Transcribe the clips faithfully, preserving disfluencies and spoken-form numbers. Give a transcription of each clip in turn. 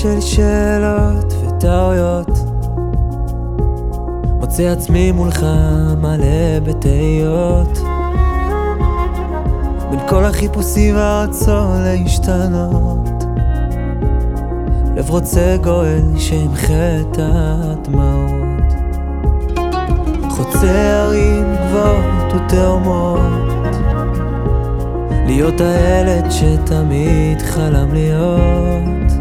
של שאלות וטעויות, מוצא עצמי מולך מלא בתהיות, בין כל החיפושים והרצון להשתנות, לב רוצה גואל שימחה את הדמעות, חוצה ערים גבוהות ותאומות, להיות הילד שתמיד חלם להיות,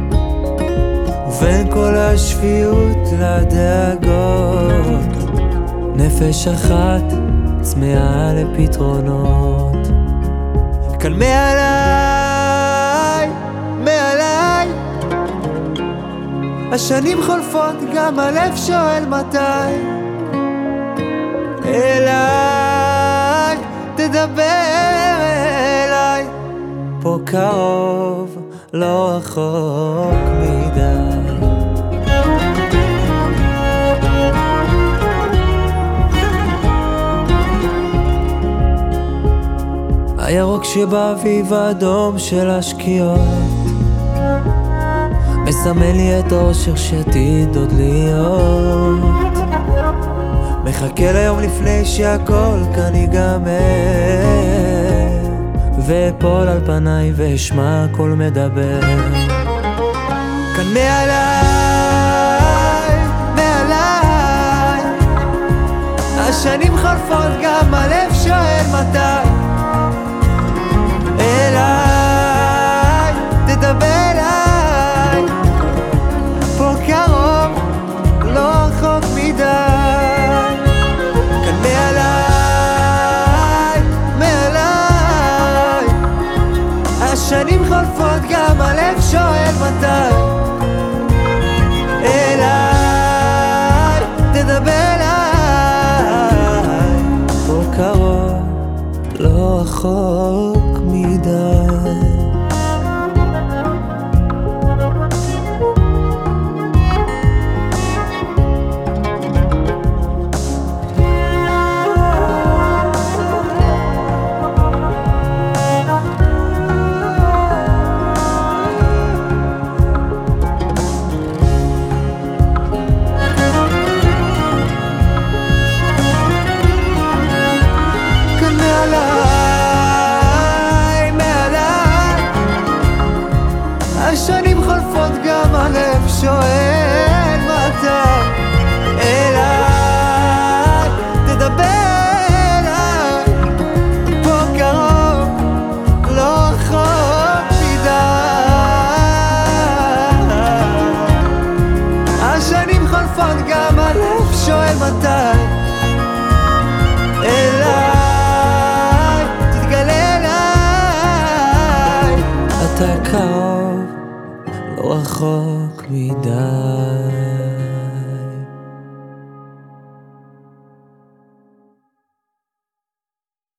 ובין כל השפיות לדאגות, נפש אחת צמאה לפתרונות. כאן מעליי, מעליי, השנים חולפות, גם הלב שואל מתי. אליי, תדבר אליי, פה קרוב, לא רחוק מדי. הירוק שבאביב האדום של השקיעות מסמל לי את האושר שעתיד עוד להיות, מחכה ליום לפני שהכל כאן ייגמר, ואפול על פניי ואשמע קול מדבר. כאן מעליי, מעליי, השנים חולפות, גם הלב שואל מתי. אליי, תדבר אליי, פה קרוב, לא רחוק מדי. כאן מעליי, מעליי, השנים חולפות, גם הלב שואל מתי. אליי, תדבר אליי, פה קרוב, לא רחוק מדי. השנים חולפות, גם הלב שואל מתי. אליי, תדבר אליי, פה קרוב, לא רחוק מדי. השנים חולפות, גם הלב שואל מתי. אליי, תתגלה אליי, אתה קרוב, לא רחוק מדי.